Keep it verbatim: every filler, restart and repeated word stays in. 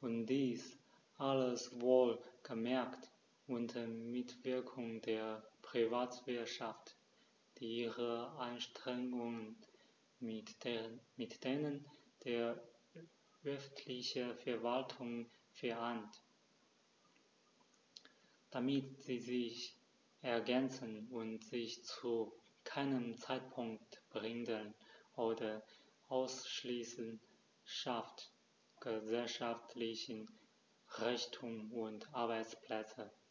Und dies alles wohl gemerkt unter Mitwirkung der Privatwirtschaft, die ihre Anstrengungen mit, der, mit denen der öffentlichen Verwaltung vereint, damit sie sich ergänzen und sich zu keinem Zeitpunkt behindern oder ausschließen, schafft gesellschaftlichen Reichtum und Arbeitsplätze.